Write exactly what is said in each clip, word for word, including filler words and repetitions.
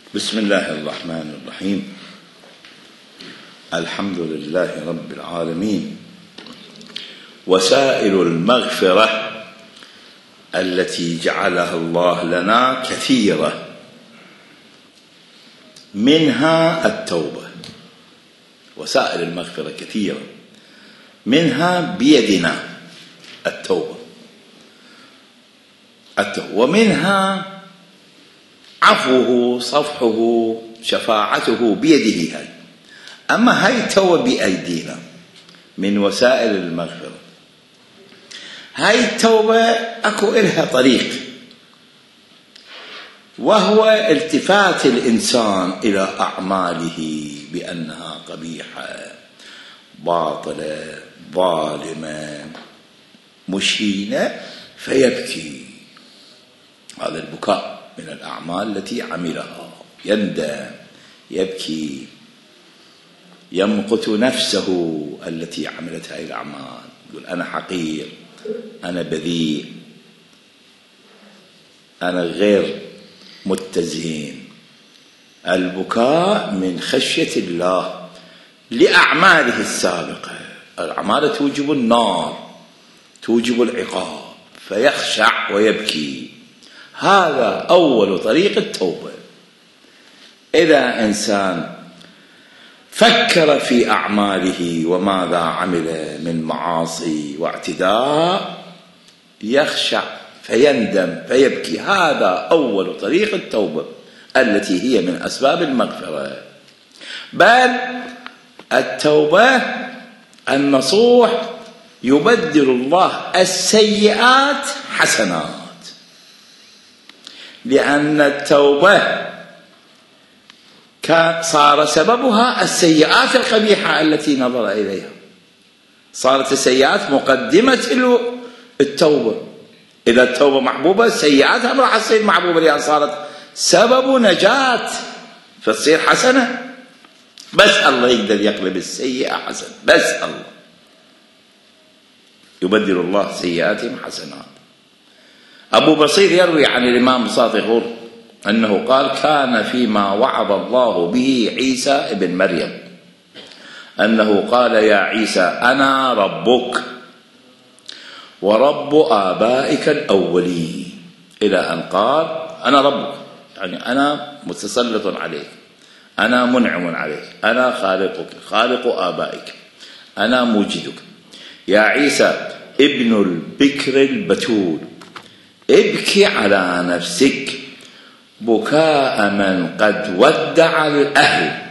بسم الله الرحمن الرحيم. الحمد لله رب العالمين، وسائل المغفرة التي جعلها الله لنا كثيرة، منها التوبة. وسائل المغفرة كثيرة، منها بيدنا التوبة التوبة ومنها عفوه، صفحه، شفاعته بيده هاي. أما هاي التوبة بأيدينا من وسائل المغفرة. هاي التوبة أكو إلها طريق، وهو التفات الإنسان إلى أعماله بأنها قبيحة، باطلة، ظالمة، مشينة، فيبكي. هذا البكاء من الأعمال التي عملها، يندم، يبكي، يمقت نفسه التي عملت هذه الأعمال، يقول أنا حقير، أنا بذيء، أنا غير متزن. البكاء من خشية الله لأعماله السابقة. الأعمال توجب النار، توجب العقاب، فيخشع ويبكي. هذا أول طريق التوبة. إذا إنسان فكر في أعماله وماذا عمل من معاصي واعتداء، يخشع فيندم فيبكي. هذا أول طريق التوبة التي هي من أسباب المغفرة. بل التوبة النصوح يبدل الله السيئات حسنات، لأن التوبة كان صار سببها السيئات القبيحة التي نظر إليها. صارت السيئات مقدمة التوبة. إذا التوبة محبوبة، السيئات هم راح تصير محبوبة، لأن صارت سبب نجاة، فتصير حسنة. بس الله يقدر يقلب السيئة حسنة، بس الله يبدل الله سيئاتهم حسنات. أبو بصير يروي عن الإمام صادق أنه قال: كان فيما وعظ الله به عيسى ابن مريم أنه قال: يا عيسى أنا ربك ورب آبائك الأولين، إلى أن قال: أنا ربك، يعني أنا متسلط عليك، أنا منعم عليك، أنا خالقك، خالق آبائك، أنا موجدك. يا عيسى ابن البكر البتول، ابكي على نفسك بكاء من قد ودع الأهل،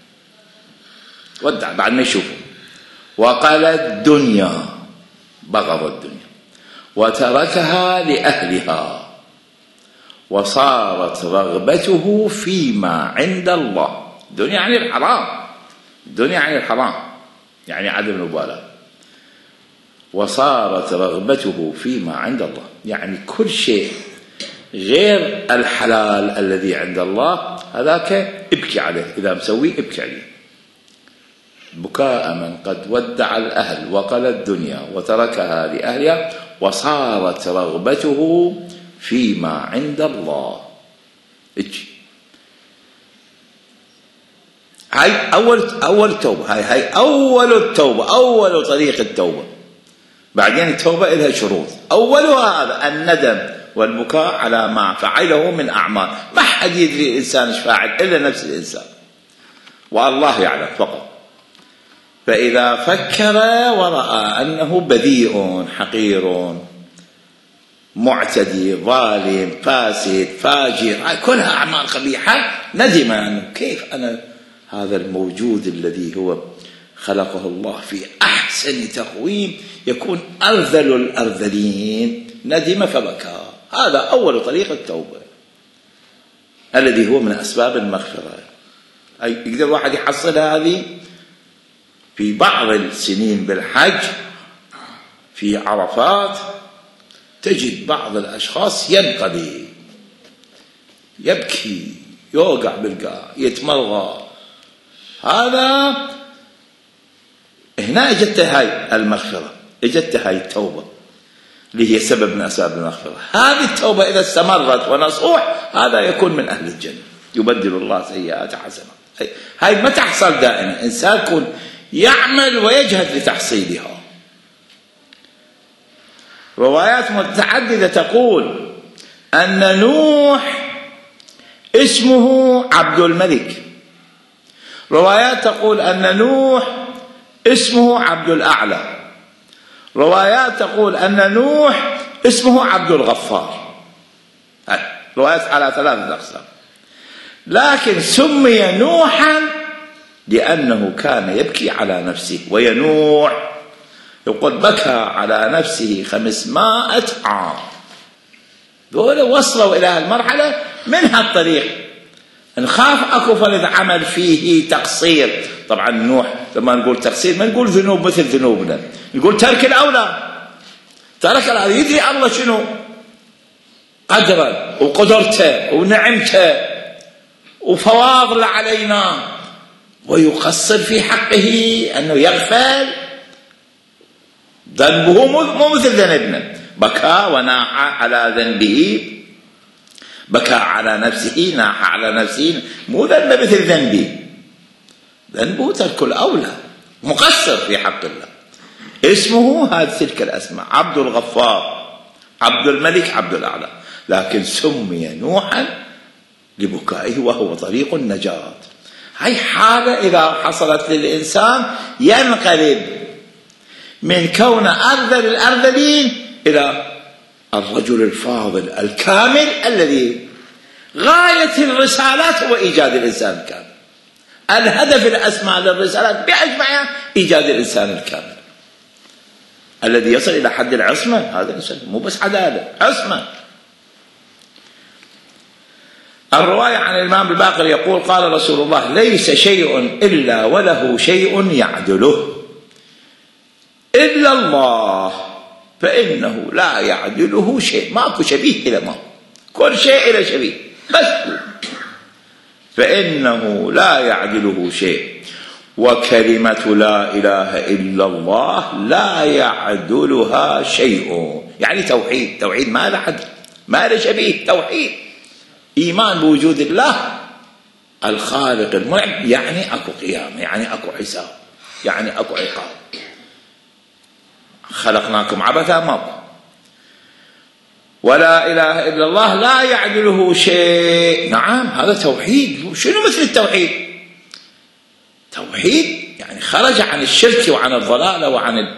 ودع بعد ما يشوفه، وقال الدنيا، بغض الدنيا، وتركها لأهلها، وصارت رغبته فيما عند الله. الدنيا يعني الحرام، الدنيا يعني الحرام، يعني عدم المبالاة. وصارت رغبته فيما عند الله، يعني كل شيء غير الحلال الذي عند الله هذاك ابكي عليه، إذا مسويه ابكي عليه. بكاء من قد ودع الأهل وقل الدنيا وتركها لأهلها، وصارت رغبته فيما عند الله. اجي هاي أول أول توبة، هاي هاي أول التوبة، أول طريق التوبة. بعدين التوبة لها شروط، أولها هذا الندم والبكاء على ما فعله من أعمال. ما حد يدري الإنسان ايش فاعل إلا نفس الإنسان، والله يعلم فقط. فإذا فكر ورأى أنه بذيء، حقير، معتدي، ظالم، فاسد، فاجر، كلها أعمال قبيحة، ندم أنه كيف أنا هذا الموجود الذي هو خلقه الله في أحسن تقويم يكون أرذل الأرذلين، ندم فبكى. هذا أول طريق التوبة الذي هو من أسباب المغفرة. أي يقدر واحد يحصل هذه في بعض السنين بالحج، في عرفات تجد بعض الأشخاص ينقضي، يبكي، يوقع بالقاع، يتمرغى. هذا هنا اجت هاي المغفرة، اجت هاي التوبة اللي هي سبب من أسباب المغفرة. هذه التوبة إذا استمرت ونصوح، هذا يكون من أهل الجنة. يبدل الله سيئات حسنات. هاي ما تحصل دائما، إنسان يكون يعمل ويجهد لتحصيلها. روايات متعددة تقول أن نوح اسمه عبد الملك، روايات تقول أن نوح اسمه عبد الأعلى، روايات تقول أن نوح اسمه عبد الغفار. روايات على ثلاثة أقسام. لكن سمي نوحا لأنه كان يبكي على نفسه وينوح، يقول بكى على نفسه خمسمائة عام. دول وصلوا إلى المرحلة من هالطريق. نخاف أكو فرض عمل فيه تقصير. طبعا نوح لما نقول تقصير ما نقول ذنوب مثل ذنوبنا، نقول ترك الأولى. ترك الأولى يدري الله شنو قدره وقدرته ونعمته وفواضل علينا، ويقصر في حقه أنه يغفل ذنبه مو مثل ذنبنا. بكى وناح على ذنبه، بكى على نفسه، ناح على نفسه، مو ذنب مثل ذنبي، ذنبه ترك الأولى، مقصر في حق الله. اسمه هذه تلك الأسماء، عبد الغفار، عبد الملك، عبد الأعلى. لكن سمي نوحا لبكائه وهو طريق النجاة. هاي حالة إذا حصلت للإنسان ينقلب من كون أرذل الأرذلين إلى الرجل الفاضل الكامل الذي غاية الرسالات هو إيجاد الإنسان الكامل. الهدف الأسمى للرسالات بأجمعها إيجاد الإنسان الكامل الذي يصل إلى حد العصمة. هذا الإنسان مو بس عدالة، عصمة. الرواية عن الإمام الباقر يقول قال رسول الله ليس شيء إلا وله شيء يعدله إلا الله فإنه لا يعدله شيء. ماكو شبيه إلى ما، كل شيء إلى شبيه بس، فإنه لا يعدله شيء. وكلمة لا إله إلا الله لا يعدلها شيء، يعني توحيد، توحيد ما له حد ما له شبيه، توحيد إيمان بوجود الله الخالق المنعم، يعني أكو قيامة، يعني أكو حساب، يعني أكو عقاب. خلقناكم عبثا ماكو. ولا إله إلا الله لا يعدله شيء. نعم هذا توحيد. شنو مثل التوحيد؟ توحيد يعني خرج عن الشرك وعن الضلال وعن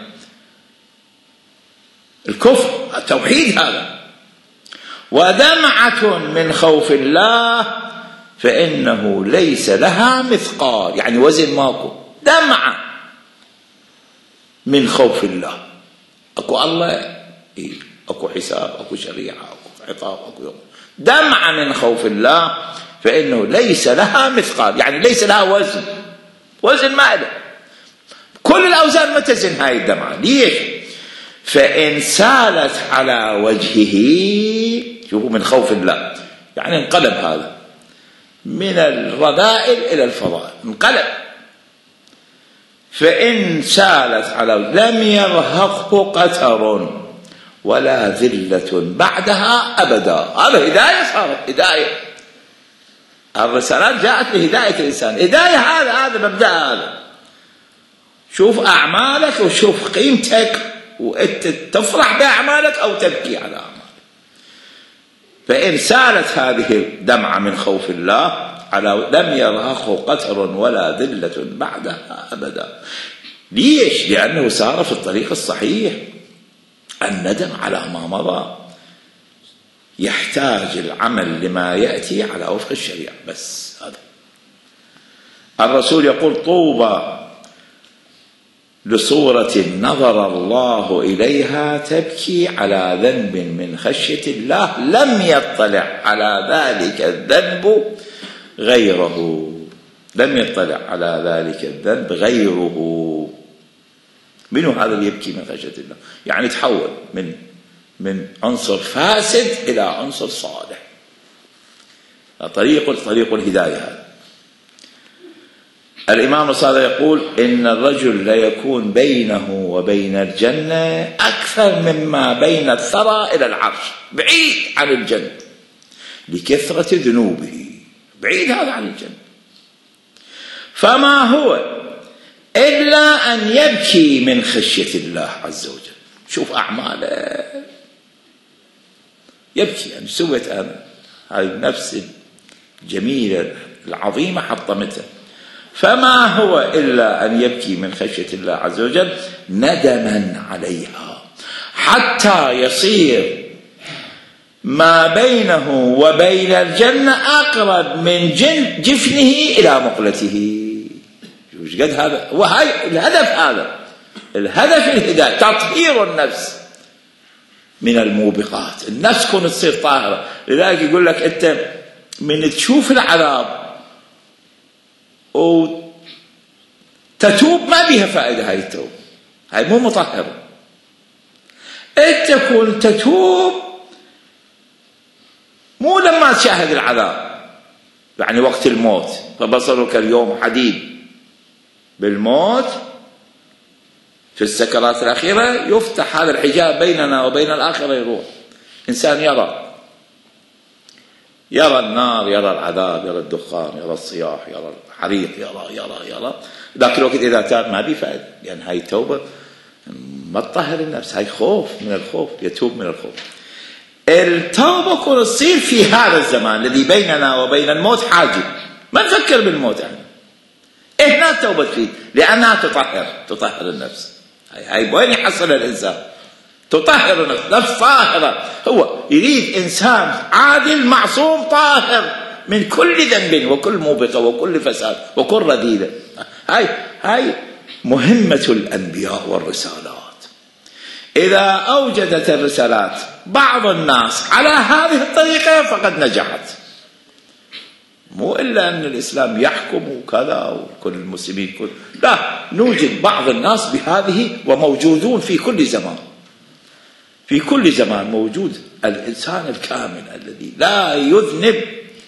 الكفر، التوحيد هذا. ودمعة من خوف الله فإنه ليس لها مثقال، يعني وزن ماكو. دمعة من خوف الله، أكو الله إيه؟ أكو حساب، أكو شريعة، أكو عقاب، أكو يوم. دمعة من خوف الله فإنه ليس لها مثقال، يعني ليس لها وزن، وزن ما له. كل الأوزان ما تزن هاي الدمعة. ليش؟ فإن سالت على وجهه، شوفوا من خوف الله يعني انقلب هذا من الرذائل إلى الفضائل، انقلب. فإن سالت على لم يرهقه قتر ولا ذلة بعدها أبدا. هذا هداية، صارت هداية. الرسالات جاءت لهداية الإنسان. هداية هذا هذا مبدأ. هذا شوف أعمالك وشوف قيمتك، وأنت تفرح بأعمالك أو تبكي على أعمالك. فإن سالت هذه الدمعة من خوف الله على لم يرهقه قتر ولا ذلة بعدها أبدا. ليش؟ لأنه سار في الطريق الصحيح. الندم على ما مضى يحتاج العمل لما يأتي على وفق الشريعة بس. هذا الرسول يقول طوبى لصورة نظر الله إليها تبكي على ذنب من خشية الله لم يطلع على ذلك الذنب غيره. لم يطلع على ذلك الذنب غيره. منو هذا اللي يبكي من خشية الله؟ يعني تحول من من عنصر فاسد إلى عنصر صالح. طريق طريق الهداية هذا. الإمام الصادق يقول إن الرجل لا يكون بينه وبين الجنة أكثر مما بين الثرى إلى العرش، بعيد عن الجنة لكثرة ذنوبه. بعيد هذا عن الجنة. فما هو إلا أن يبكي من خشية الله عز وجل. شوف أعماله يبكي، يعني سويت أنا هاي النفس الجميلة العظيمة حطمتها. فما هو إلا أن يبكي من خشية الله عز وجل ندما عليها حتى يصير ما بينه وبين الجنة أقرب من جن جفنه إلى مقلته. وش قد هذا، وهي الهدف، هذا الهدف الهداية، تطهير النفس من الموبقات. النفس كون تصير طاهرة. لذلك يقول لك أنت من تشوف العذاب وتتوب ما بها فائدة، هاي التوبة هاي مو مطهرة. أنت كون تتوب مو لما تشاهد العذاب، يعني وقت الموت فبصرك اليوم حديد. بالموت في السكرات الأخيرة يفتح هذا الحجاب بيننا وبين الآخرة، يروح إنسان يرى يرى النار، يرى العذاب، يرى الدخان، يرى الصياح، يرى الحريق، يرى يرى يرى ذاك الوقت إذا تاب ما بي فائدة، لأن هاي توبة ما تطهر النفس، هاي خوف من الخوف، يتوب من الخوف. التوبة كون تصير في هذا الزمان الذي بيننا وبين الموت حاجب، ما نفكر بالموت احنا. هنا التوبة فيه لأنها تطهر تطهر النفس. هاي هاي وين يحصل الإنسان؟ تطهر النفس، نفس طاهرة. هو يريد إنسان عادل معصوم طاهر من كل ذنب وكل موبقة وكل فساد وكل رذيلة. هاي هاي مهمة الأنبياء والرسالات. إذا أوجدت الرسالات بعض الناس على هذه الطريقة فقد نجحت. مو إلا أن الإسلام يحكم وكذا وكل المسلمين كل، لا، نوجد بعض الناس بهذه وموجودون في كل زمان. في كل زمان موجود الإنسان الكامل الذي لا يذنب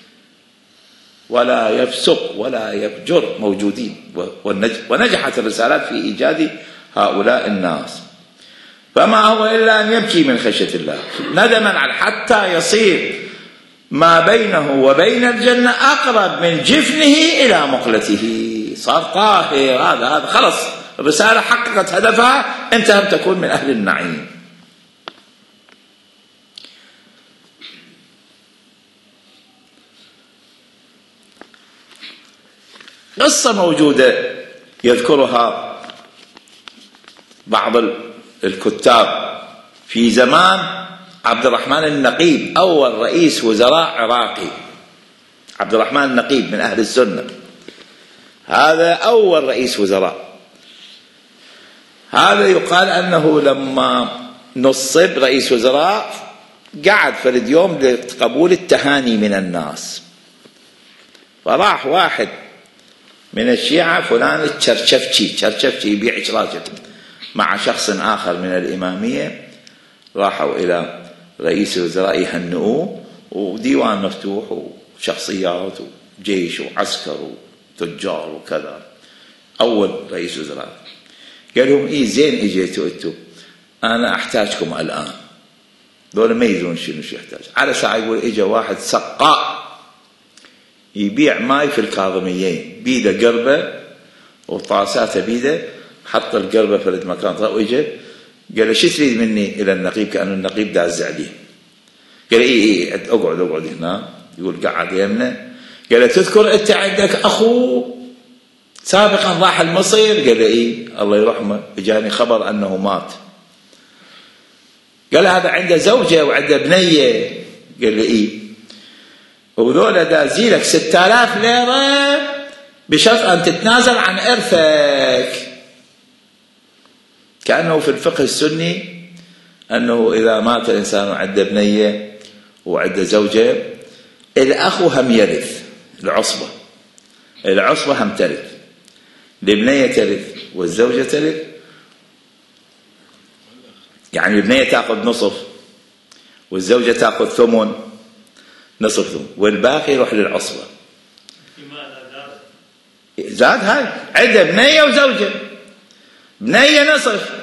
ولا يفسق ولا يفجر، موجودين. ونجحت الرسالات في إيجاد هؤلاء الناس. فما هو إلا أن يبكي من خشية الله ندما على حتى يصير ما بينه وبين الجنة أقرب من جفنه إلى مقلته. صار طاهر، هذا هذا خلص الرسالة حققت هدفها، أنت هم تكون من أهل النعيم. قصة موجودة يذكرها بعض الكتاب في زمان عبد الرحمن النقيب، أول رئيس وزراء عراقي. عبد الرحمن النقيب من أهل السنة، هذا أول رئيس وزراء. هذا يقال أنه لما نصب رئيس وزراء قعد فرد يوم لقبول التهاني من الناس، فراح واحد من الشيعة فلان الشرشفشي، شرشفشي يبيع شراشف، مع شخص آخر من الإمامية، راحوا إلى رئيس الوزراء يهنئوه، وديوان مفتوح وشخصيات وجيش وعسكر وتجار وكذا. أول رئيس وزراء قال لهم إيه زين إجيتوا أنتم، أنا أحتاجكم الآن. دول ما يدرون شنو شو يحتاج. على ساعة يقول إجا واحد سقاء يبيع ماي في الكاظميين، بيده قربة وطاساته بيده، حط القربة في المكان وإجا قال له شو تريد مني إلى النقيب، كأنه النقيب داز عليه. قال إيه إيه أقعد أقعد هنا. يقول قعد يمنا. قال له تذكر أنت عندك أخو سابقا راح المصير؟ قال له إيه الله يرحمه، جاني خبر أنه مات. قال هذا عنده زوجة وعنده بنية. قال له إيه، وذولا دازيلك ستة آلاف ليرة بشرط أن تتنازل عن إرثك. كأنه في الفقه السني أنه إذا مات الإنسان وعنده بنية وعنده زوجة، الأخ هم يرث، العصبة العصبة هم ترث، البنية ترث والزوجة ترث. يعني البنية تأخذ نصف والزوجة تأخذ ثمن، نصف ثمن، والباقي يروح للعصبة. زاد هاي عنده بنية وزوجة، بنية نصف،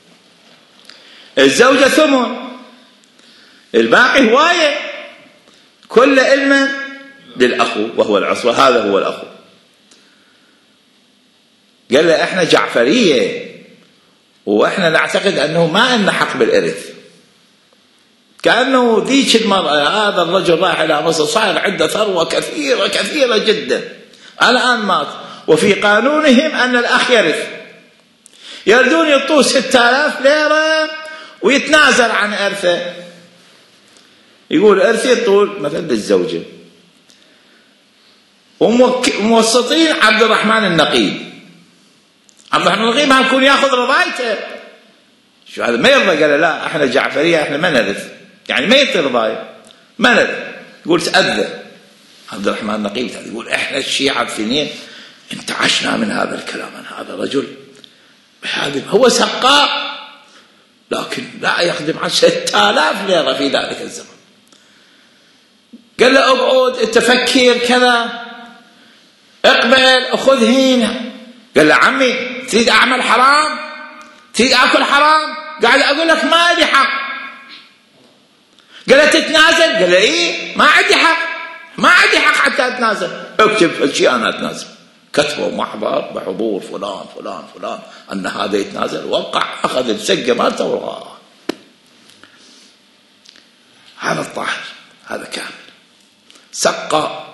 الزوجة ثمن، الباقي هواية، كل علما للأخو وهو العصبة، هذا هو الأخو. قال له احنا جعفرية واحنا نعتقد انه ما لنا حق بالإرث. كأنه ذيك المرأة هذا الرجل راح إلى مصر صار عنده ثروة كثيرة كثيرة جدا، الآن مات، وفي قانونهم أن الأخ يرث، يردون يعطوه ستة آلاف ليرة ويتنازل عن إرثه. يقول إرثي طول مثلا للزوجة، وموسطين عبد الرحمن النقيب. عبد الرحمن النقيب ما يكون ياخذ رضايته، شو هذا ما يرضى. قال لا احنا جعفرية احنا ما نرث، يعني ما يعطي رضاية ما نرث. يقول تأذى عبد الرحمن النقيب، يقول احنا الشيعة الثنين انتعشنا من هذا الكلام، عن هذا الرجل بهذا هو سقاء لكن لا يخدم عن ستة آلاف ليرة في ذلك الزمن. قال له اقعد تفكر كذا، اقبل اخذ هنا. قال له عمي تريد اعمل حرام؟ تريد اكل حرام؟ قاعد اقول لك ما لي حق. قال له تتنازل؟ قال له ايه ما عندي حق، ما عندي حق حتى اتنازل. اكتب الشيء انا اتنازل. كتبوا محضر بحضور فلان فلان فلان ان هذا يتنازل، وقع، اخذ السقه مالته وراه. هذا الطاهر، هذا كامل سقى.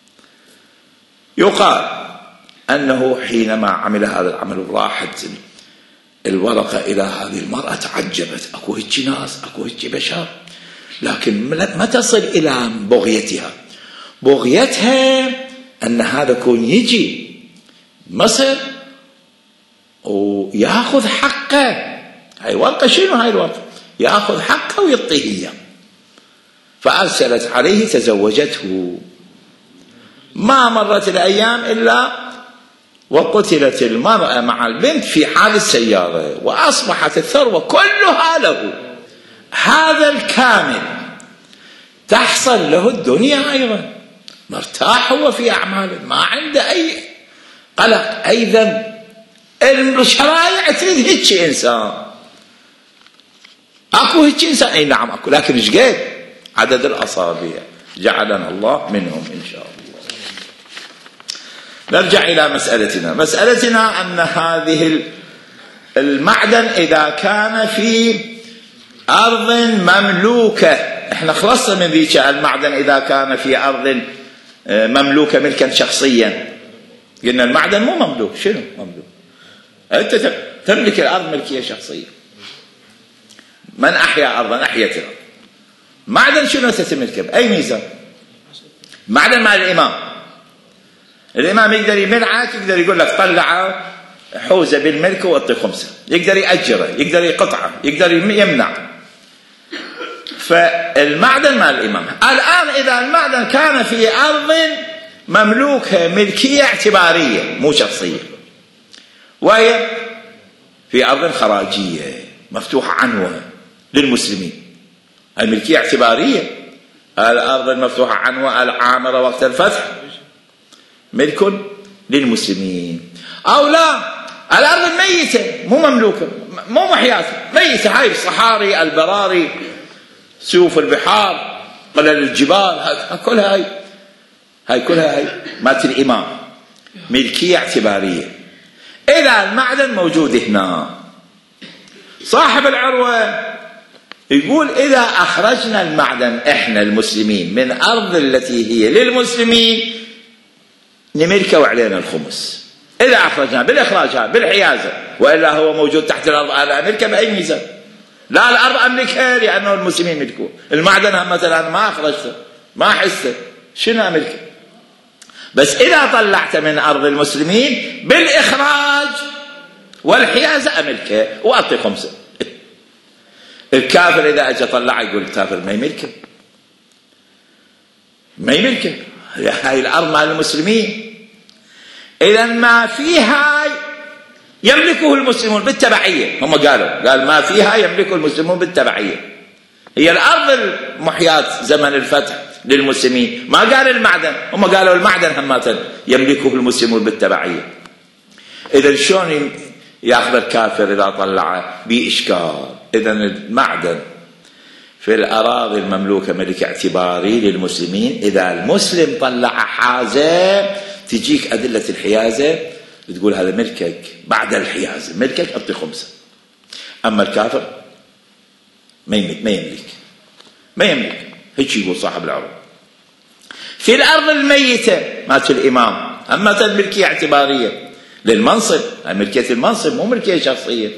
يقال انه حينما عمل هذا العمل راحت الورقه الى هذه المراه، تعجبت، اكو هيك ناس، اكو هيك بشر، لكن ما تصل الى بغيتها. بغيتها ان هذا كون يجي مصر وياخذ حقه. هاي الورقه شنو؟ هاي الورقه ياخذ حقه ويعطيه اياه. فارسلت عليه تزوجته. ما مرت الايام الا وقتلت المراه مع البنت في حال السياره، واصبحت الثروه كلها له. هذا الكامل تحصل له الدنيا ايضا، مرتاح هو في اعماله، ما عنده اي قلق اي ذنب. الشرائع تريد هيك انسان، اكو هيك انسان، اي نعم اكو، لكن ايش قد عدد الاصابع جعلنا الله منهم ان شاء الله. نرجع الى مسألتنا. مسألتنا ان هذه المعدن اذا كان في ارض مملوكة، احنا خلصنا من ذيك المعدن اذا كان في ارض مملوكة ملكا شخصيا. قلنا المعدن مو مملوك. شنو مملوك؟ انت تملك الارض ملكية شخصية. من احيا ارضا احيت الارض. معدن شنو تتملكه باي ميزان؟ معدن مع الامام. الامام يقدر يمنعك، يقدر يقول لك طلع حوزه بالملك واعطي خمسه، يقدر ياجره، يقدر يقطعه، يقدر يمنع. فالمعدن مع الامام. الان اذا المعدن كان في ارض مملوكه ملكيه اعتباريه مو شخصيه، وهي في ارض خراجيه مفتوحه عنوه للمسلمين، الملكيه اعتباريه. الارض المفتوحه عنوه العامره وقت الفتح ملك للمسلمين. او لا، الارض الميته مو مملوكه مو محياه ميته، هاي الصحاري البراري سيوف البحار قلل الجبال، كلها هاي هاي كلها هاي مالت الامام ملكيه اعتباريه. اذا المعدن موجود هنا، صاحب العروه يقول اذا اخرجنا المعدن احنا المسلمين من ارض التي هي للمسلمين نملكه وعلينا الخمس. اذا اخرجنا بالاخراج بالحيازه، والا هو موجود تحت الارض انا املكه باي ميزان؟ لا، الارض املكها لانه المسلمين ملكوه. المعدن مثلا ما اخرجته ما حسه، شنو املكه؟ بس اذا طلعت من ارض المسلمين بالاخراج والحيازه املكه واعطي خمسه. الكافر اذا اجى طلع يقول الكافر ما يملكه ما يملكه هاي الارض مال المسلمين. اذا ما فيها يملكه المسلمون بالتبعيه. هم قالوا قال ما فيها يملكه المسلمون بالتبعيه. هي الارض المحياة زمن الفتح للمسلمين، ما قال المعدن. هم قالوا المعدن همات يملكه المسلمون بالتبعيه. اذا شلون ياخذ الكافر اذا طلعه؟ باشكال. اذا المعدن في الأراضي المملوكة ملك اعتباري للمسلمين. إذا المسلم طلع حازة تجيك أدلة الحيازة بتقول هذا ملكك بعد الحيازة، ملكك أعطي خمسة. أما الكافر ما يملك ما يملك ما يملك هيك يقول صاحب العروض. في الأرض الميتة مات الإمام، أما الملكية اعتبارية للمنصب، ملكية المنصب مو ملكية شخصية.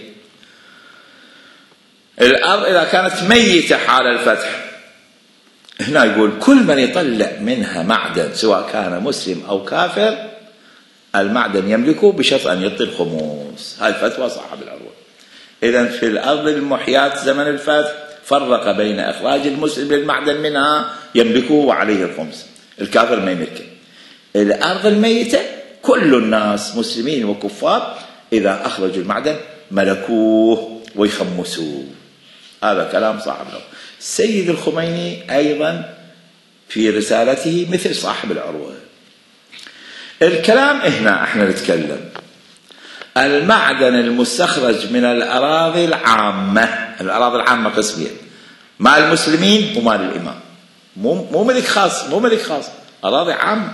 الأرض إذا كانت ميتة حال الفتح، هنا يقول كل من يطلع منها معدن سواء كان مسلم أو كافر المعدن يملكه بشرط أن يعطي الخمس. هاي الفتوى صاحب العروة. إذن في الأرض المحياة زمن الفتح فرق بين إخراج المسلم للمعدن منها يملكه وعليه الخمس، الكافر ما يملكه. الأرض الميتة كل الناس مسلمين وكفار إذا أخرجوا المعدن ملكوه ويخمسوه. هذا كلام صاحب العروة. السيد الخميني أيضا في رسالته مثل صاحب العروة. الكلام هنا احنا نتكلم المعدن المستخرج من الأراضي العامة. الأراضي العامة قسمين، مال المسلمين ومال الإمام، مو مو ملك خاص، مو ملك خاص، أراضي عامة.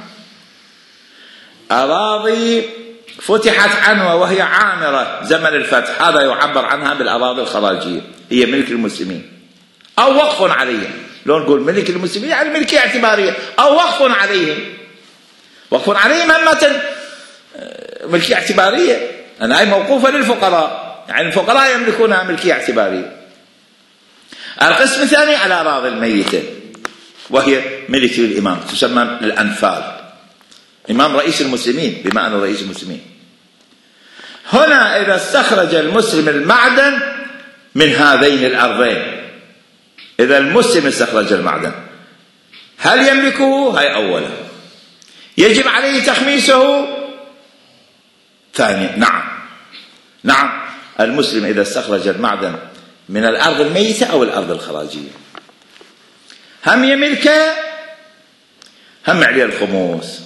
أراضي فتحت عنوة وهي عامرة زمن الفتح، هذا يعبر عنها بالأراضي الخراجية، هي ملك المسلمين أو وقف عليهم. لو نقول ملك المسلمين يعني ملكية اعتبارية أو وقف عليهم. وقف عليهم همة ملكية اعتبارية، أنا هي موقوفة للفقراء، يعني الفقراء يملكونها ملكية اعتبارية. القسم الثاني الأراضي الميتة وهي ملك الإمام، تسمى الأنفال، إمام رئيس المسلمين بما أنه رئيس المسلمين. هنا إذا استخرج المسلم المعدن من هذين الأرضين، إذا المسلم استخرج المعدن هل يملكه؟ هاي أولا. يجب عليه تخميسه؟ ثانيا نعم نعم المسلم إذا استخرج المعدن من الأرض الميتة أو الأرض الخراجية هم يملكه هم عليه الخموس.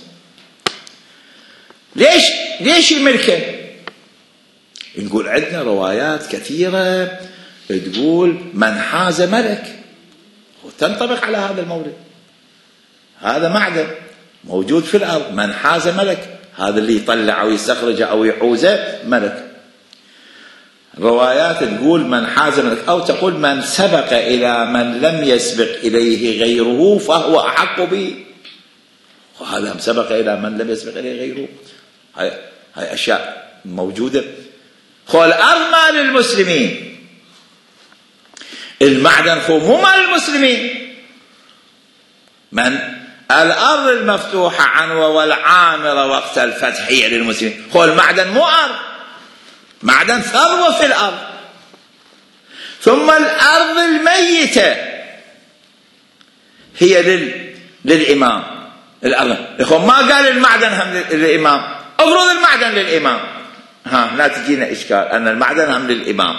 ليش ليش يملكه؟ نقول عندنا روايات كثيرة تقول من حاز ملك، وتنطبق على هذا المورد. هذا معدن موجود في الأرض، من حاز ملك، هذا اللي يطلع أو يستخرجه أو يحوزه ملك. روايات تقول من حاز ملك، أو تقول من سبق إلى من لم يسبق إليه غيره فهو أحق به. وهذا سبق إلى من لم يسبق إليه غيره، هاي هاي أشياء موجودة. خو الأرض مال المسلمين، المعدن خو مو مال المسلمين. من الأرض المفتوحة عنوة والعامرة وقت الفتح هي للمسلمين، خو المعدن مو أرض، معدن ثروة في الأرض. ثم الأرض الميتة هي لل... للإمام. الأرض إخوة ما قال المعدن هم للإمام، أفرض المعدن للإمام، ها لا تجينا إشكال أن المعدن هم للإمام،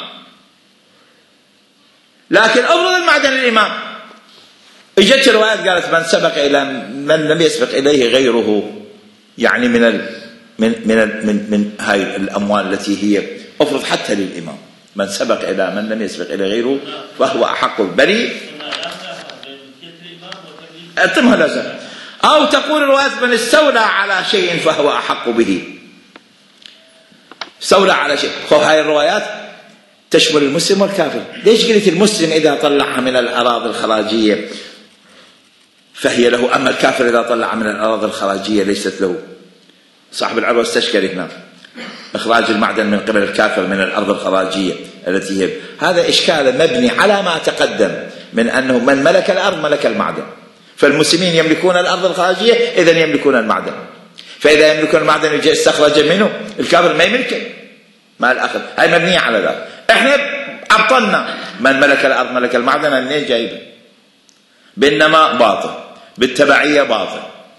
لكن أفرض المعدن للإمام. إجت روايات قالت من سبق إلى من لم يسبق إليه غيره، يعني من ال من من من, من هاي الأموال التي هي أفرض حتى للإمام، من سبق إلى من لم يسبق إليه غيره فهو أحق بريء. أتمها لازم. أو تقول الروايات من استولى على شيء فهو أحق به، استولى على شيء. هاي الروايات تشمل المسلم والكافر. ليش قلت المسلم إذا طلعها من الأراضي الخراجية فهي له، أما الكافر إذا طلع من الأراضي الخراجية ليست له؟ صاحب العروة استشكل هنا إخراج المعدن من قبل الكافر من الأرض الخراجية التي هي، هذا إشكال مبني على ما تقدم من أنه من ملك الأرض ملك المعدن. فالمسلمين يملكون الأرض الخراجية إذن يملكون المعدن، فإذا يملكون المعدن يجي استخرج منه، الكافر ما يملكه مع الأخذ. هاي مبنية على ذلك. إحنا أبطلنا من ملك الأرض ملك المعدن، منين جايبه؟ بالنماء باطل، بالتبعية باطل.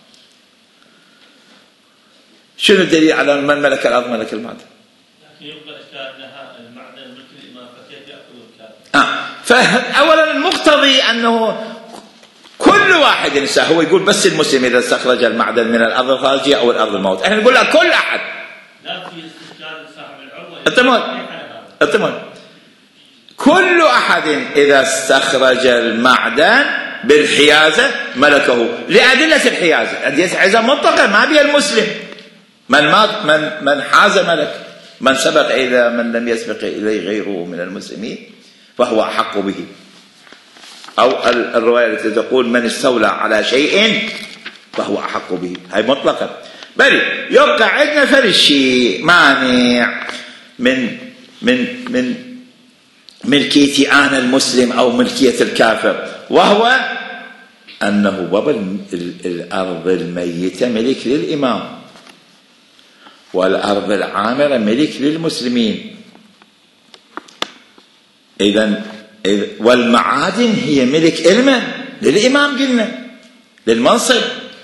شنو الدليل على من ملك الأرض ملك المعدن؟ لكن يبقى أنها المعدن ملك الإمام، فكيف يأخذ الكافر؟ آه. فأولا المقتضي أنه كل واحد إنسان، هو يقول بس المسلم إذا استخرج المعدن من الأرض الخارجية أو الأرض الموت، إحنا نقول له كل أحد. لا في استشكال صاحب العروة. التمام التمام كل أحد إذا استخرج المعدن بالحيازة ملكه لأدلة الحيازة. أدلة الحيازة مطلقة ما بها المسلم، من ما من من حاز ملك، من سبق إلى من لم يسبق إليه غيره من المسلمين فهو أحق به. أو الرواية التي تقول من استولى على شيء فهو أحق به، هاي مطلقة. بل يبقى عندنا فرق شيء مانع من من من ملكيتي أنا المسلم أو ملكية الكافر، وهو أنه بابا الأرض الميتة ملك للإمام والأرض العامرة ملك للمسلمين. إذن والمعادن هي ملك إلمن للإمام، قلنا للمنصب،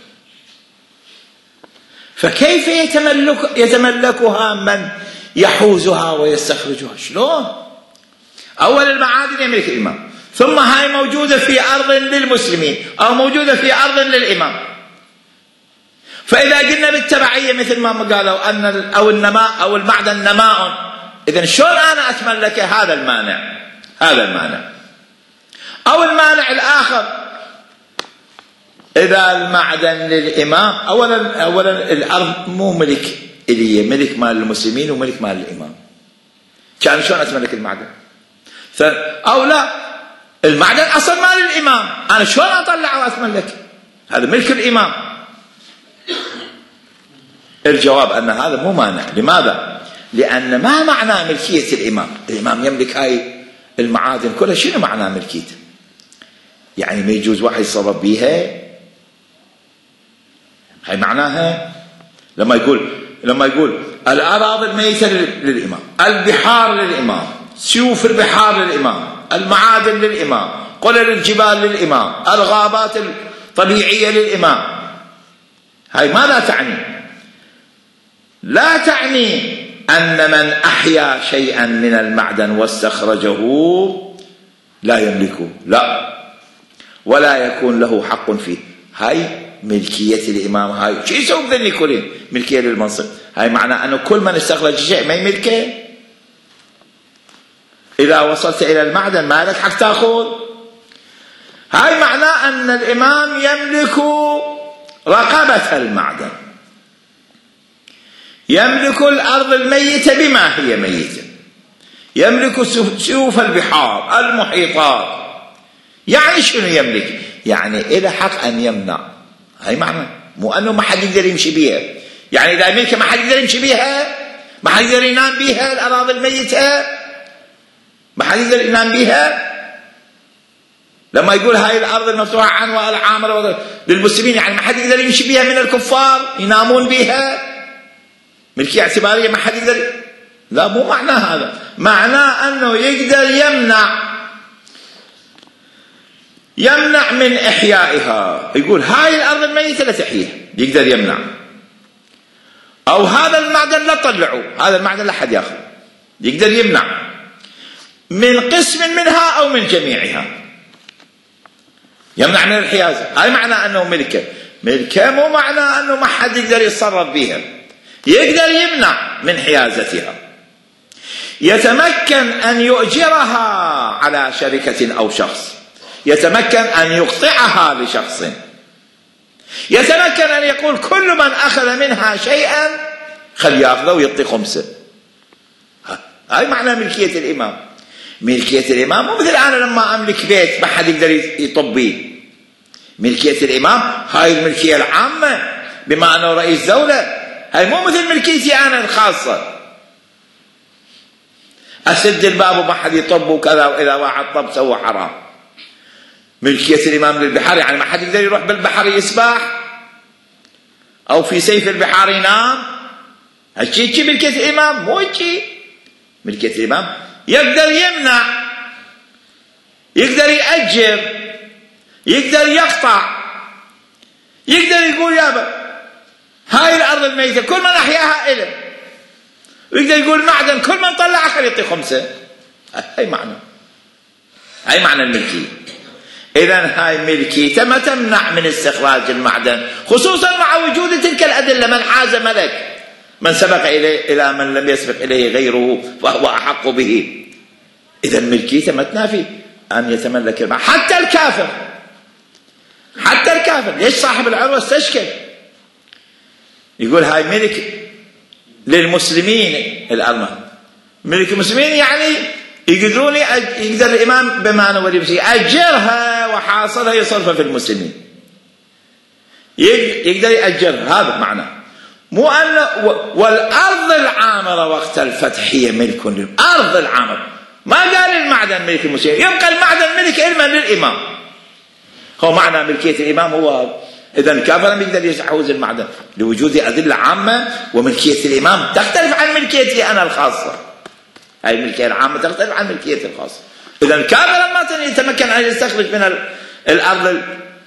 فكيف يتملك يتملكها من يحوزها ويستخرجها؟ شلون؟ أول المعادن يملك الإمام، ثم هاي موجودة في أرض للمسلمين أو موجودة في أرض للإمام. فإذا قلنا بالتبعية مثل ما قالوا أن أو النماء أو المعدن نماء، إذن شلون أنا أتملك هذا المانع؟ هذا المانع. أو المانع الآخر، إذا المعدن للإمام، أولا أولا الأرض مو ملك إلي، ملك مال المسلمين وملك مال الإمام، كان شلون أتملك المعدن؟ أو لا، المعدن أصلا مال الإمام، أنا شلون أطلع وأتملك؟ هذا ملك الإمام. الجواب أن هذا مو مانع. لماذا؟ لأن ما معنى ملكية الإمام؟ الإمام يملك هاي المعادن كلها، شنو معنى ملكيته؟ يعني ما يجوز واحد يتصرف بيها؟ هاي معناها لما يقول لما يقول الأراضي الميتة للإمام، البحار للإمام، سيوف البحار للإمام، المعادن للإمام، قلل الجبال للإمام، الغابات الطبيعية للإمام. هاي ماذا تعني؟ لا تعني أن من أحيا شيئا من المعدن واستخرجه لا يملكه، لا، ولا يكون له حق فيه. هاي ملكية الإمام، هاي شو يسوي بذني كلين؟ ملكية للمنصب. هاي معناه أنه كل من استخرج شيء ما يملكه. إذا وصلت إلى المعدن ما لك حق تأخذ. هاي معناه أن الإمام يملك رقبة المعدن، يملك الأرض الميتة بما هي ميتة، يملك سيوف البحار، المحيطات. يعني شنو يملك؟ يعني إلى حق أن يمنع. هاي معنى، مو أنه ما حد يقدر يمشي بيها. يعني إذا ملكه ما حد يقدر يمشي بيها، ما حد يقدر ينام بيها، الأراضي الميتة ما حد يقدر ينام بيها. لما يقول هاي الأرض المفتوحة عنوة العامرة للمسلمين، يعني ما حد يقدر يمشي بيها من الكفار ينامون بيها، ملكية اعتبارية ما حد يقدر. لا، مو معنى هذا. معناه أنه يقدر يمنع يمنع من إحيائها. يقول هاي الأرض الميتة لا تحييها، يقدر يمنع. أو هذا المعدن لا تطلعوا، هذا المعدن لا حد يأخذ، يقدر يمنع من قسم منها أو من جميعها، يمنع من الحيازة. هاي معنى أنه ملكه. ملكه مو معنى أنه ما حد يقدر يتصرف بها، يقدر يمنع من حيازتها. يتمكن أن يؤجرها على شركة أو شخص، يتمكن أن يقطعها لشخص، يتمكن أن يقول كل من أخذ منها شيئا خل يأخذه ويعطي خمسة. هاي معنى ملكية الإمام. ملكية الإمام مو مثل أنا لما أملك بيت ما حد يقدر يطب بيه. ملكية الإمام هاي الملكية العامة، بما أنه رئيس دولة. هاي مو مثل ملكيتي أنا الخاصة، أسد الباب وما حد يطب وكذا، وإذا واحد طب سوى حرام. ملكية الإمام للبحر، يعني ما حد يقدر يروح بالبحر يسبح أو في سيف البحار ينام. هالشيء ملكية الإمام، مو هالشيء. ملكية الإمام يقدر يمنع، يقدر يأجر، يقدر يقطع، يقدر يقول يابا هاي الأرض الميتة كل من أحياها إله، ويقدر يقول معدن كل من طلعها خلي يعطي خمسة. هاي معنى هاي معنى الملكية. إذن هاي ملكيته ما تمنع من استخراج المعدن، خصوصا مع وجود تلك الأدلة. من حاز ملك، من سبق إليه إلى من لم يسبق إليه غيره فهو أحق به. إذا ملكيته ما تنافي أن يتملك المال. حتى الكافر حتى الكافر ليش صاحب العروة استشكل يقول هاي ملك للمسلمين الأرض، ملك المسلمين يعني يقدرون يقدر الإمام بما أنا ولي يأجرها وحاصلها يصرفها في المسلمين، يقدر يأجرها، هذا معنى. مو أن والأرض العامرة وقت الفتح هي ملك للأرض العامرة، ما قال المعدن ملك المسلمين، يبقى المعدن ملك علما للإمام. هو معنى ملكية الإمام هو إذا الكافر ما يقدر يحوز المعدن لوجود أدلة عامة، وملكية الإمام تختلف عن ملكيتي أنا الخاصة. هاي الملكية العامة تختلف عن ملكيتي الخاصة. إذا الكافر ما يتمكن أن يستخرج من الأرض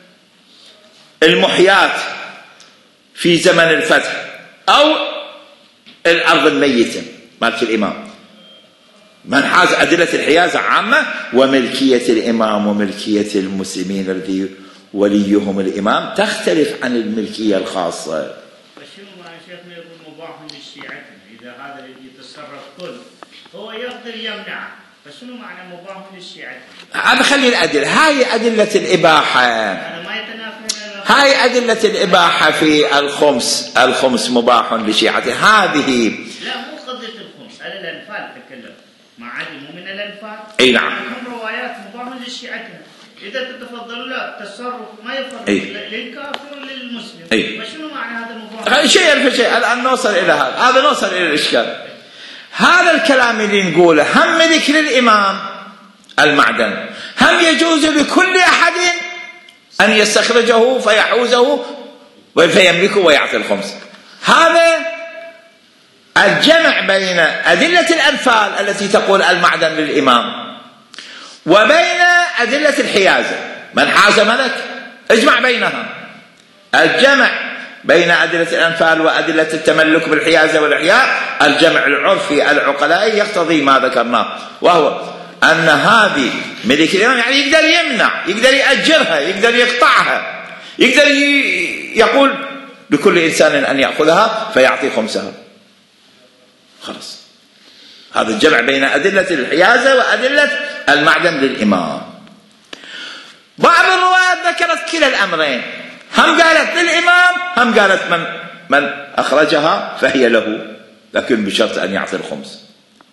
المحيات في زمن الفتح أو الأرض الميتة مالك الإمام. من حاز أدلة الحيازة عامة، وملكية الإمام وملكية المسلمين الذي وليهم الإمام تختلف عن الملكية الخاصة. فشنو معنى شيخنا يقول مباح للشيعة إذا هذا الذي يتصرف كل هو يقدر يمنعه، فشنو معنى مباح للشيعة؟ أنا خلي الأدلة، هاي أدلة الإباحة، أنا ما يتنافى، هاي أدلة الإباحة في الخمس، الخمس مباح لشيعته هذه. لا مو قضية الخمس، على الأنفال تكلم، مع عدم من الأنفال. أي نعم. هم روايات مباح لشيعتهم، إذا تتفضل لا تصرف ما يفرق للكافر وللمسلم. أي. فشنو معنى هذا المباح؟ شيء في شيء، الآن نوصل إلى هذا، هذا نوصل إلى الإشكال. هذا الكلام اللي نقوله هم ملك للإمام المعدن، هم يجوز لكل أحد أن يستخرجه فيحوزه فيملكه ويعطي الخمس. هذا الجمع بين أدلة الأنفال التي تقول المعدن للإمام وبين أدلة الحيازة، من حاز ملك اجمع بينها. الجمع بين أدلة الأنفال وأدلة التملك بالحيازة والإحياء، الجمع العرفي العقلائي يقتضي ما ذكرناه، وهو أن هذه ملك الإمام يعني يقدر يمنع، يقدر يأجرها، يقدر يقطعها، يقدر يقول لكل إنسان أن يأخذها فيعطي خمسها. خلاص، هذا الجمع بين أدلة الحيازة وأدلة المعدن للإمام. بعض الروايات ذكرت كلا الأمرين، هم قالت للإمام هم قالت من من أخرجها فهي له، لكن بشرط أن يعطي الخمس.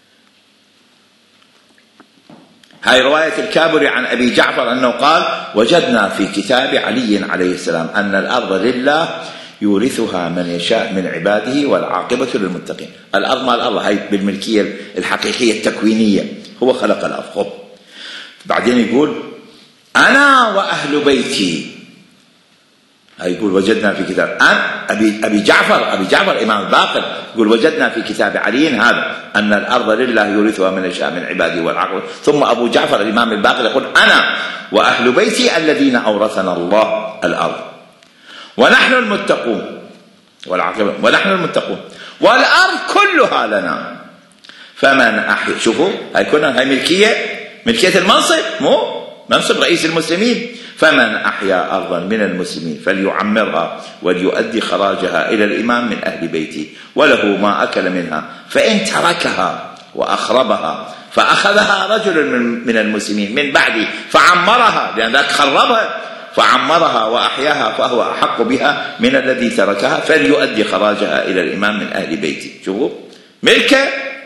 هاي رواية الكابري عن أبي جعفر أنه قال: وجدنا في كتاب علي عليه السلام أن الأرض لله يورثها من يشاء من عباده والعاقبة للمتقين. الأرض مال الله، هاي بالملكية الحقيقية التكوينية، هو خلق الأرض. بعدين يقول: أنا وأهل بيتي، هاي يقول وجدنا في كتاب أنا أبي أبي جعفر أبي جعفر إمام الباقر يقول: وجدنا في كتاب علي هذا أن الأرض لله يورثها من يشاء من عباده والعاقبة. ثم أبو جعفر الإمام الباقر يقول: أنا وأهل بيتي الذين أورثنا الله الأرض ونحن المتقون والعاقبة ونحن المتقون والأرض كلها لنا فمن أحيا. شوفوا هاي كنا هاي ملكية ملكية المنصب، مو منصب رئيس المسلمين. فمن أحيا أرضا من المسلمين فليعمرها وليؤدي خراجها إلى الإمام من أهل بيتي وله ما أكل منها، فإن تركها وأخربها فأخذها رجل من المسلمين من بعدي فعمرها، لأن ذاك خربها، فعمرها وأحياها فهو أحق بها من الذي تركها، فليؤدي خراجها إلى الإمام من أهل بيتي. شوفوا ملكة،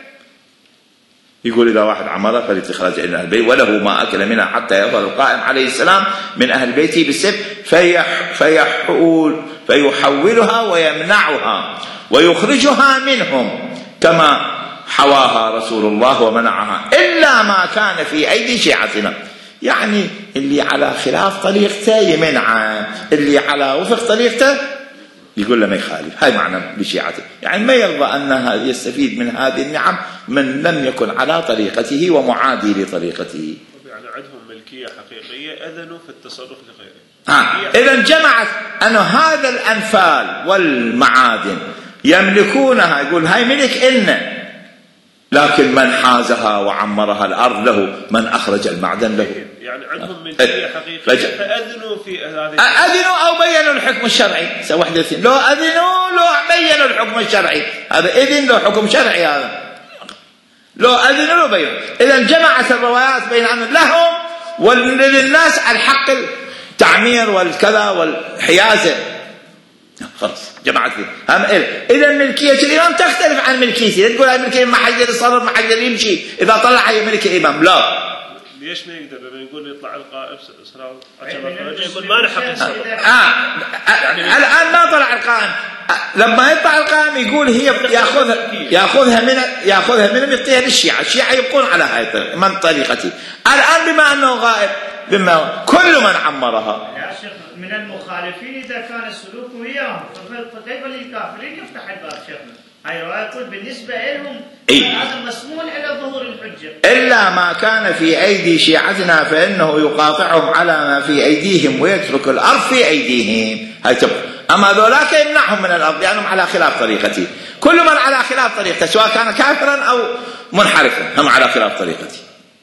يقول إذا واحد عمرها فليتخرج إلى أهل البيت وله ما أكل منها حتى يظهر القائم عليه السلام من أهل بيته بالسبت فيح فيحول فيحولها ويمنعها ويخرجها منهم كما حواها رسول الله ومنعها إلا ما كان في أيدي شيعتنا. يعني اللي على خلاف طريقته يمنعه، اللي على وفق طريقته يقول له ما يخالف. هاي معنى بشيعته، يعني ما يرضى أنها يستفيد من هذه النعم من لم يكن على طريقته ومعادي لطريقته. يعني عندهم ملكية حقيقية أذنوا في التصرف لغيره. ها إذا جمعت أن هذا الأنفال والمعادن يملكونها، يقول هاي ملك إلنا، لكن من حازها وعمرها الأرض له، من أخرج المعدن له. يعني عندهم ملكية حقيقية فأذنوا في هذه، أذنوا أو بينوا الحكم الشرعي، سوى واحدة اثنين، لو أذنوا لو بينوا الحكم الشرعي، هذا إذن له حكم شرعي. هذا لو أذن له بينهم. إذا جمعت الروايات بين أن لهم وللناس الحق التعمير والكذا والحيازة، خلاص جمعت هم. إذا ملكية الإمام تختلف عن ملكيتي، لا تقول هاي ملكية ما حد يتصرف ما حد يمشي إذا طلع هي ملك الإمام، لا. ليش ما يقدر لما يقول يطلع القائم يقول ما لحق آه الآن ما طلع القائم، لما يطلع القائم يقول هي ياخذها ياخذها من ياخذها من يعطيها للشيعة، الشيعة يبقون على هاي من طريقتي. الآن بما أنه غائب بما كل من عمرها يا شيخ من المخالفين إذا كان السلوك وياهم، فكيف للكافرين يفتح الباب شيخنا؟ هاي رواية تقول بالنسبة لهم إيه؟ هذا مسموح إلى ظهور الحجة، إلا ما كان في أيدي شيعتنا فإنه يقاطعهم على ما في أيديهم ويترك الأرض في أيديهم. هاي تبقى. أما ذولاك يمنعهم من الأرض لأنهم على خلاف طريقتي. كل من على خلاف طريقته سواء كان كافرا أو منحرفا هم على خلاف طريقتي.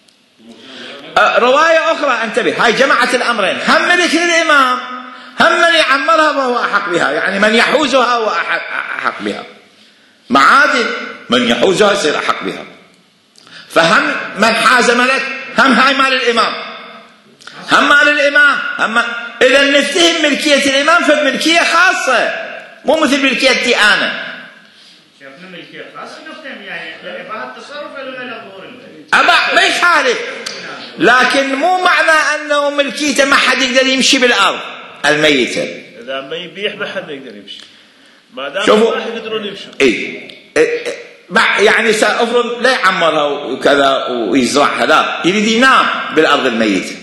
أه رواية أخرى انتبه، هاي جمعت الأمرين، هم ملك الإمام هم من يعمرها وهو أحق بها، يعني من يحوزها هو أحق بها، معادن من يحوزها يصير أحق بها. فهم من حاز ملك هم هاي مال الإمام هم مال الإمام هم. إذا نفتهم ملكية الإمام فملكية خاصة مو مثل ملكيتي أنا. شفنا ملكية خاصة نفتهم يعني إباحة التصرف ولا ظهور البيت أبا ما يخالف، لكن مو معنى أنه ملكيته ما حد يقدر يمشي بالأرض الميتة. إذا ما يبيح ما حد يقدر يمشي ما دام ما يقدرون يمشوا. إيه يعني سأفرض لا يعمرها وكذا ويزرعها، لا يريد ينام بالأرض الميتة.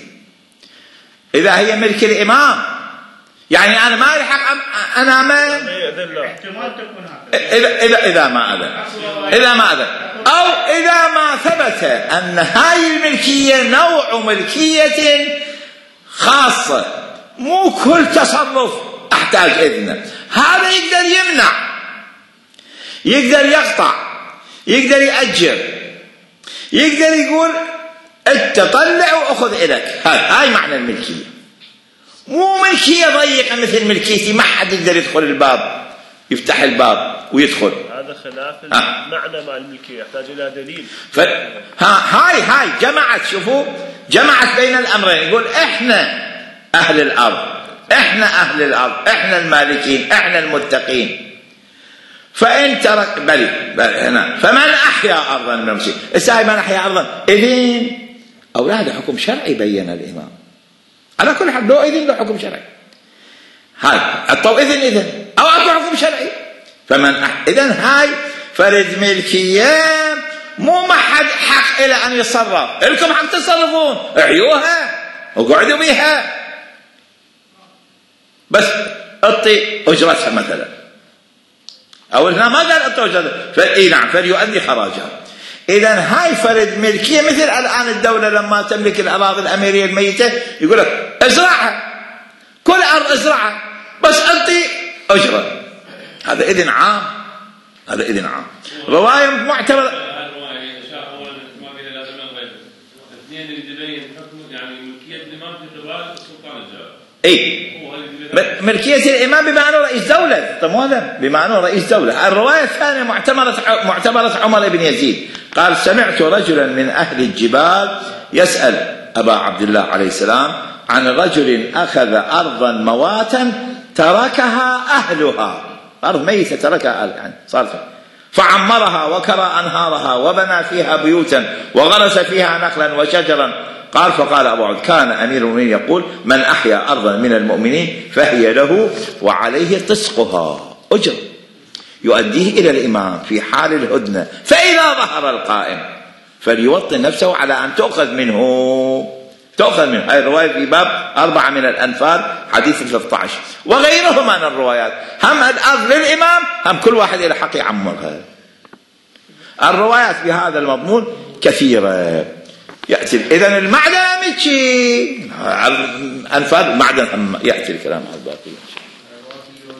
إذا هي ملك الإمام يعني أنا ما يلحق أنا ما احتمال تكون هكذا إذا إذا إذا ما أذن إذا ما أذن أو إذا ما ثبت أن هاي الملكية نوع ملكية خاصة مو كل تصرف أحتاج إذنه، هذا يقدر يمنع يقدر يقطع يقدر يأجر يقدر يقول أنت طلع وأخذ إليك. هاي معنى الملكية، مو ملكية ضيقة مثل ملكيتي ما حد يقدر يدخل الباب يفتح الباب ويدخل. هذا خلاف المعنى مع الملكية يحتاج إلى دليل. ف... ها هاي هاي جمعت، شوفوا جمعت بين الأمرين، يقول إحنا أهل الأرض إحنا أهل الأرض إحنا المالكين إحنا المتقين. فإن ترك بلي هنا فمن أحيا أرضا من المسلمين. الساعي من أحيا أرضا إذن أو هذا حكم شرعي بين الإمام على كل حال، لو إذن له حكم شرعي، هاي أعطوا إذن إذن أو أعطوا حكم شرعي. فمن أح... إذن هاي فرد ملكية مو ما حد حق إلى أن يتصرف، لكم حق تصرفون اعيوها وقعدوا بها بس اعطي أجرتها مثلا، أو هنا ما قال اعطي أجرتها فإي نعم فليؤدي خراجها. إذا هاي فرد ملكية مثل الآن الدولة لما تملك الأراضي الأميرية الميتة يقول لك ازرعها كل أرض ازرعها بس أعطي أجرة، هذا إذن عام هذا إذن عام. رواية معتبرة إيه ملكية الإمام بما أنه رئيس دولة، طب هذا بما أنه رئيس دولة. الرواية الثانية معتبرة معتبرة عمر بن يزيد قال سمعت رجلا من أهل الجبال يسأل أبا عبد الله عليه السلام عن رجل أخذ أرضا مواتا تركها أهلها، أرض ميتة تركها أهل يعني صارت فعمرها وكرى أنهارها وبنى فيها بيوتا وغرس فيها نخلا وشجرا. قال فقال أبو عبد كان أمير المؤمنين يقول من أحيا أرضا من المؤمنين فهي له وعليه تسقها أجر يؤديه إلى الإمام في حال الهدنة، فإذا ظهر القائم فليوطن نفسه على أن تأخذ منه تأخذ منه. هذه الرواية في باب أربعة من الأنفال حديث ثلاثة عشر وغيرهما من الروايات. هم الأرض للإمام هم كل واحد إلى حق يعمرها. الروايات بهذا المضمون كثيرة يأتي. إذن المعدن متشي أنفال معدن يأتي الكلام على الباقي.